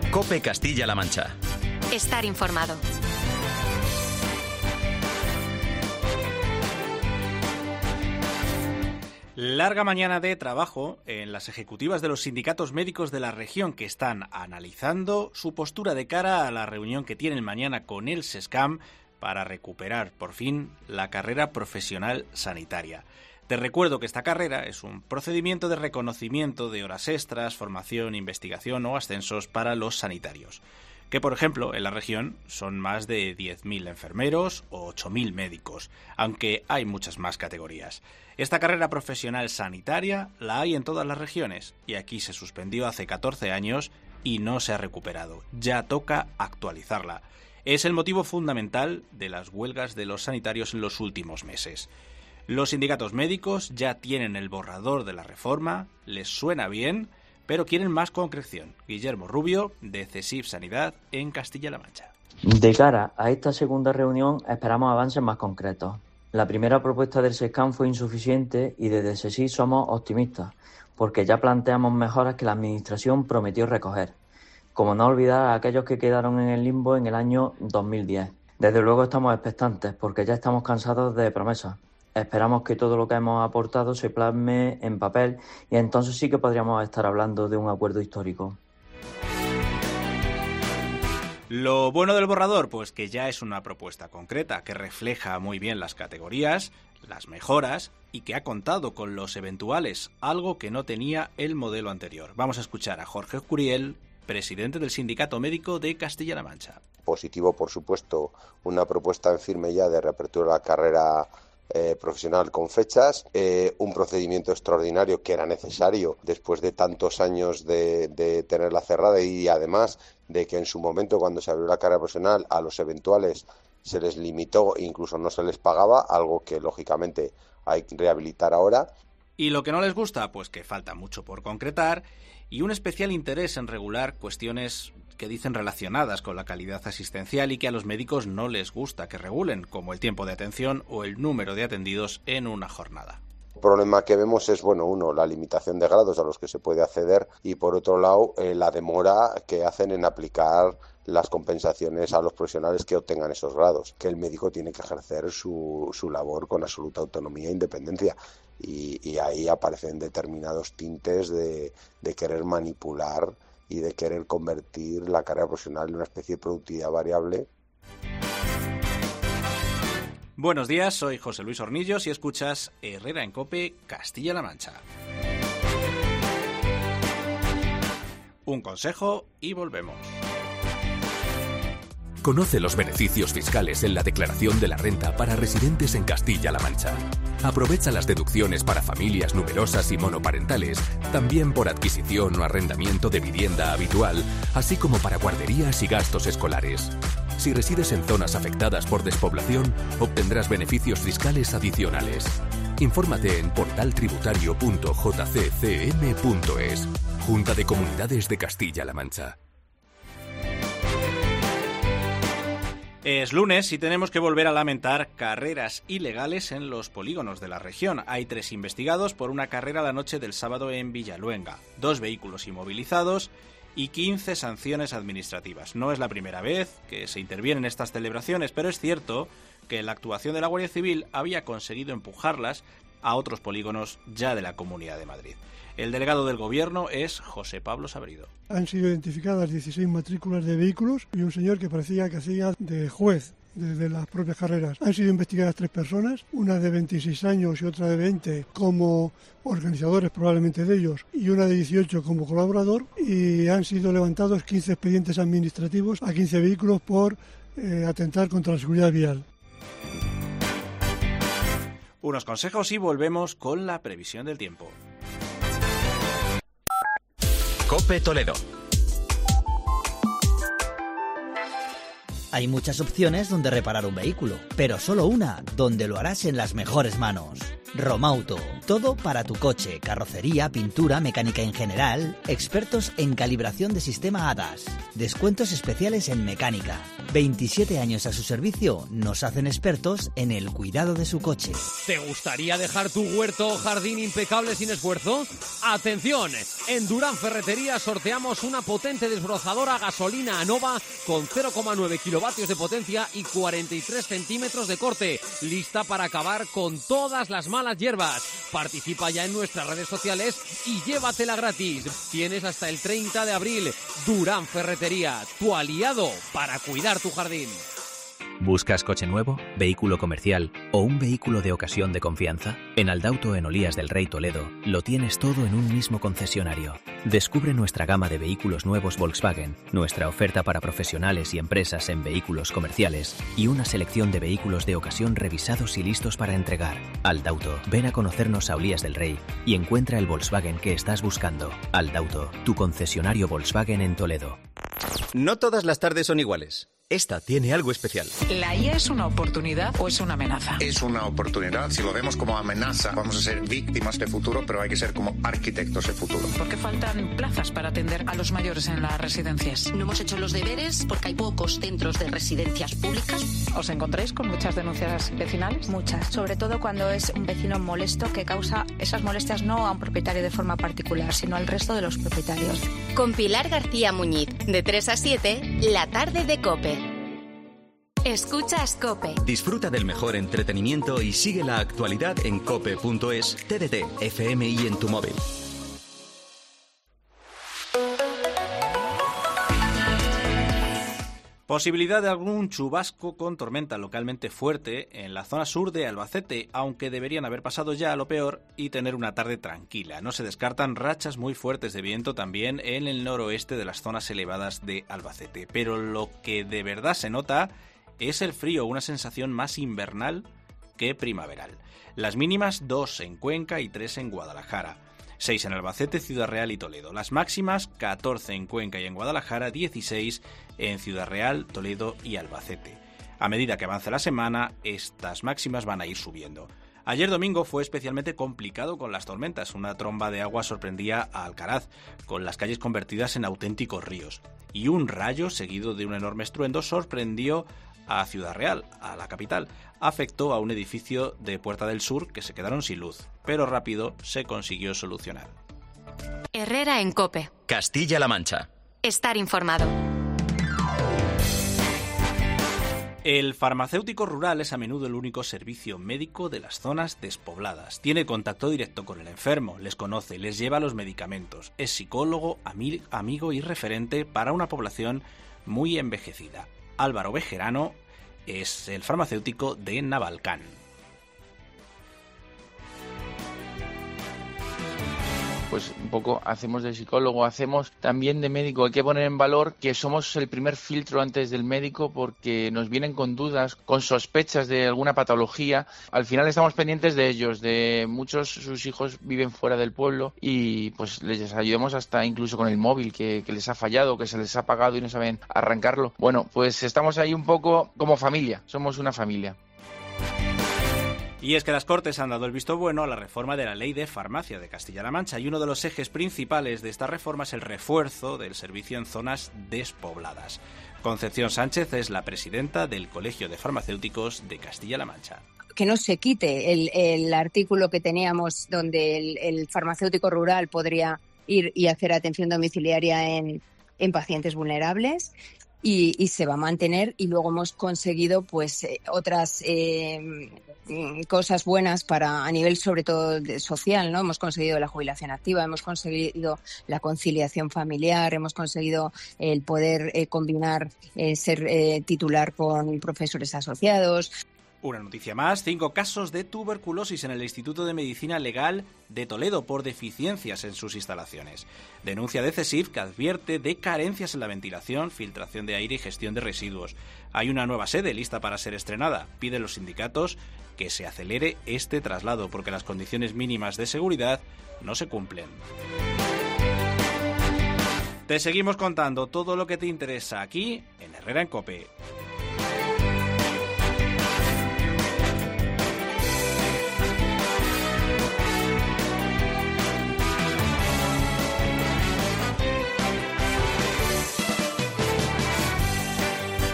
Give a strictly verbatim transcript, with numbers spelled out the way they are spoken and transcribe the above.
COPE Castilla-La Mancha. Estar informado. Larga mañana de trabajo en las ejecutivas de los sindicatos médicos de la región, que están analizando su postura de cara a la reunión que tienen mañana con el SESCAM para recuperar por fin la carrera profesional sanitaria. Te recuerdo que esta carrera es un procedimiento de reconocimiento de horas extras, formación, investigación o ascensos para los sanitarios, que por ejemplo en la región son más de diez mil enfermeros o ocho mil médicos, aunque hay muchas más categorías. Esta carrera profesional sanitaria la hay en todas las regiones y aquí se suspendió hace catorce años y no se ha recuperado. Ya toca actualizarla. Es el motivo fundamental de las huelgas de los sanitarios en los últimos meses. Los sindicatos médicos ya tienen el borrador de la reforma, les suena bien, pero quieren más concreción. Guillermo Rubio, de CESIF Sanidad, en Castilla-La Mancha. De cara a esta segunda reunión esperamos avances más concretos. La primera propuesta del SESCAM fue insuficiente y desde CESIF somos optimistas, porque ya planteamos mejoras que la Administración prometió recoger, como no olvidar a aquellos que quedaron en el limbo en el año dos mil diez. Desde luego estamos expectantes, porque ya estamos cansados de promesas. Esperamos que todo lo que hemos aportado se plasme en papel y entonces sí que podríamos estar hablando de un acuerdo histórico. Lo bueno del borrador, pues que ya es una propuesta concreta que refleja muy bien las categorías, las mejoras y que ha contado con los eventuales, algo que no tenía el modelo anterior. Vamos a escuchar a Jorge Curiel, presidente del Sindicato Médico de Castilla-La Mancha. Positivo, por supuesto, una propuesta en firme ya de reapertura de la carrera Eh, profesional con fechas, eh, un procedimiento extraordinario que era necesario después de tantos años de, de tenerla cerrada y además de que en su momento cuando se abrió la carrera profesional a los eventuales se les limitó e incluso no se les pagaba, algo que lógicamente hay que rehabilitar ahora. ¿Y lo que no les gusta? Pues que falta mucho por concretar y un especial interés en regular cuestiones que dicen relacionadas con la calidad asistencial y que a los médicos no les gusta que regulen, como el tiempo de atención o el número de atendidos en una jornada. El problema que vemos es, bueno, uno, la limitación de grados a los que se puede acceder y, por otro lado, eh, la demora que hacen en aplicar las compensaciones a los profesionales que obtengan esos grados, que el médico tiene que ejercer su, su labor con absoluta autonomía e independencia. Y, y ahí aparecen determinados tintes de, de querer manipular y de querer convertir la carrera profesional en una especie de productividad variable. Buenos días, soy José Luis Hornillos y escuchas Herrera en COPE Castilla-La Mancha. Un consejo y volvemos. Conoce los beneficios fiscales en la declaración de la renta para residentes en Castilla-La Mancha. Aprovecha las deducciones para familias numerosas y monoparentales, también por adquisición o arrendamiento de vivienda habitual, así como para guarderías y gastos escolares. Si resides en zonas afectadas por despoblación, obtendrás beneficios fiscales adicionales. Infórmate en portal tributario punto j c c m punto e s. Junta de Comunidades de Castilla-La Mancha. Es lunes y tenemos que volver a lamentar carreras ilegales en los polígonos de la región. Hay tres investigados por una carrera la noche del sábado en Villaluenga, dos vehículos inmovilizados y quince sanciones administrativas. No es la primera vez que se interviene en estas celebraciones, pero es cierto que la actuación de la Guardia Civil había conseguido empujarlas a otros polígonos ya de la Comunidad de Madrid. El delegado del Gobierno es José Pablo Sabrido. Han sido identificadas dieciséis matrículas de vehículos y un señor que parecía que hacía de juez desde las propias carreras. Han sido investigadas tres personas, una de veintiséis años y otra de veinte como organizadores probablemente de ellos y una de dieciocho como colaborador, y han sido levantados quince expedientes administrativos a quince vehículos por eh, atentar contra la seguridad vial. Unos consejos y volvemos con la previsión del tiempo. COPE Toledo. Hay muchas opciones donde reparar un vehículo, pero solo una donde lo harás en las mejores manos. Romauto, todo para tu coche, carrocería, pintura, mecánica en general, expertos en calibración de sistema A D A S, descuentos especiales en mecánica. veintisiete años a su servicio nos hacen expertos en el cuidado de su coche. ¿Te gustaría dejar tu huerto o jardín impecable sin esfuerzo? ¡Atención! En Durán Ferretería sorteamos una potente desbrozadora gasolina Anova con cero coma nueve kilovatios de potencia y cuarenta y tres centímetros de corte, lista para acabar con todas las malas hierbas. Participa ya en nuestras redes sociales y llévatela gratis. Tienes hasta el treinta de abril. Durán Ferretería, tu aliado para cuidar tu jardín. ¿Buscas coche nuevo, vehículo comercial o un vehículo de ocasión de confianza? En Aldauto en Olías del Rey Toledo lo tienes todo en un mismo concesionario. Descubre nuestra gama de vehículos nuevos Volkswagen, nuestra oferta para profesionales y empresas en vehículos comerciales y una selección de vehículos de ocasión revisados y listos para entregar. Aldauto, ven a conocernos a Olías del Rey y encuentra el Volkswagen que estás buscando. Aldauto, tu concesionario Volkswagen en Toledo. No todas las tardes son iguales. Esta tiene algo especial. ¿La I A es una oportunidad o es una amenaza? Es una oportunidad. Si lo vemos como amenaza, vamos a ser víctimas de futuro, pero hay que ser como arquitectos de futuro. ¿Por qué faltan plazas para atender a los mayores en las residencias? No hemos hecho los deberes porque hay pocos centros de residencias públicas. ¿Os encontráis con muchas denuncias vecinales? Muchas, sobre todo cuando es un vecino molesto que causa esas molestias no a un propietario de forma particular, sino al resto de los propietarios. Con Pilar García Muñiz, de tres a siete, la tarde de COPE. Escuchas COPE. Disfruta del mejor entretenimiento y sigue la actualidad en cope punto es, T D T, F M y en tu móvil. Posibilidad de algún chubasco con tormenta localmente fuerte en la zona sur de Albacete, aunque deberían haber pasado ya a lo peor y tener una tarde tranquila. No se descartan rachas muy fuertes de viento también en el noroeste de las zonas elevadas de Albacete. Pero lo que de verdad se nota es el frío, una sensación más invernal que primaveral. Las mínimas dos en Cuenca y tres en Guadalajara. seis en Albacete, Ciudad Real y Toledo. Las máximas catorce en Cuenca y en Guadalajara, dieciséis en Ciudad Real, Toledo y Albacete. A medida que avance la semana, estas máximas van a ir subiendo. Ayer domingo fue especialmente complicado con las tormentas. Una tromba de agua sorprendía a Alcaraz, con las calles convertidas en auténticos ríos. Y un rayo, seguido de un enorme estruendo, sorprendió a Ciudad Real, a la capital. Afectó a un edificio de Puerta del Sur que se quedaron sin luz, pero rápido se consiguió solucionar. Herrera en COPE. Castilla-La Mancha. Estar informado. El farmacéutico rural es a menudo el único servicio médico de las zonas despobladas. Tiene contacto directo con el enfermo, les conoce, les lleva los medicamentos. Es psicólogo, ami- amigo y referente para una población muy envejecida. Álvaro Bejerano es el farmacéutico de Navalcán. Pues un poco hacemos de psicólogo, hacemos también de médico. Hay que poner en valor que somos el primer filtro antes del médico porque nos vienen con dudas, con sospechas de alguna patología. Al final estamos pendientes de ellos, de muchos, sus hijos viven fuera del pueblo y pues les ayudamos hasta incluso con el móvil que, que les ha fallado, que se les ha apagado y no saben arrancarlo. Bueno, pues estamos ahí un poco como familia, somos una familia. Y es que las Cortes han dado el visto bueno a la reforma de la Ley de Farmacia de Castilla-La Mancha y uno de los ejes principales de esta reforma es el refuerzo del servicio en zonas despobladas. Concepción Sánchez es la presidenta del Colegio de Farmacéuticos de Castilla-La Mancha. Que no se quite el, el artículo que teníamos donde el, el farmacéutico rural podría ir y hacer atención domiciliaria en, en pacientes vulnerables. Y, y se va a mantener y luego hemos conseguido pues eh, otras eh, cosas buenas para a nivel sobre todo de social, ¿no? Hemos conseguido la jubilación activa, hemos conseguido la conciliación familiar, hemos conseguido el poder eh, combinar eh, ser eh, titular con profesores asociados. Una noticia más, cinco casos de tuberculosis en el Instituto de Medicina Legal de Toledo por deficiencias en sus instalaciones. Denuncia de CESIF que advierte de carencias en la ventilación, filtración de aire y gestión de residuos. Hay una nueva sede lista para ser estrenada. Piden los sindicatos que se acelere este traslado porque las condiciones mínimas de seguridad no se cumplen. Te seguimos contando todo lo que te interesa aquí en Herrera en COPE.